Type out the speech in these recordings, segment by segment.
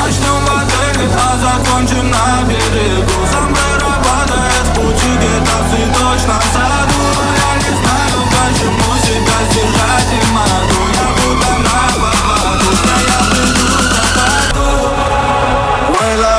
Начнем в отеле, а закончим на берегу. Сомбреро падает, пути где-то в цветочном саду. Я не знаю, почему себя сдержать не могу. Я будто на поводу, что я приду к закату. Мой лав.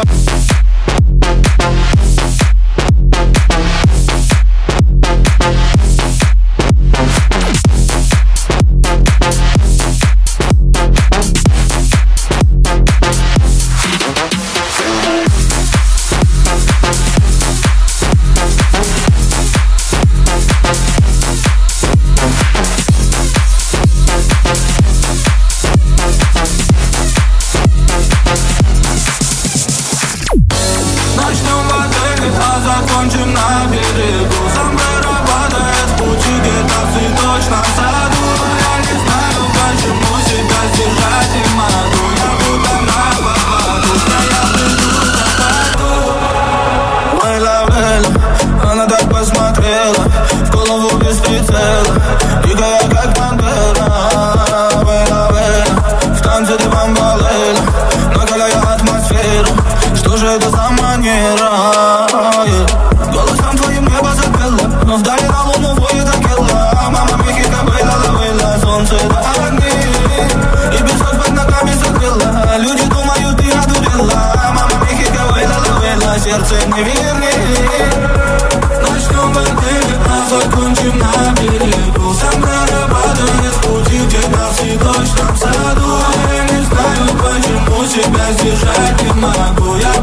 Закончим на берегу. Сомбреро падает, пути где-то в цветочном саду. Я не знаю, почему себя сдержать не могу. Я будто на поводу, что я приду к закату. Мой лавель, она так посмотрела, в голову без прицела, дикая как пантера. Мой лавель, в танце ты бомбалела, накаляя атмосферу. Что же это за манера? Голосом твоим небо закрыло, но вдали на луну воет Акела. Мама Мехико вейла, солнце до огни, и песок под ногами закрыла. Люди думают, ты одурела. Мама Мехико вейла, сердце не верни. Начнем в отеле, а закончим на берегу. Сомбреро падает, пути где-то в цветочном саду. Я не знаю, почему себя сдержать не могу. Я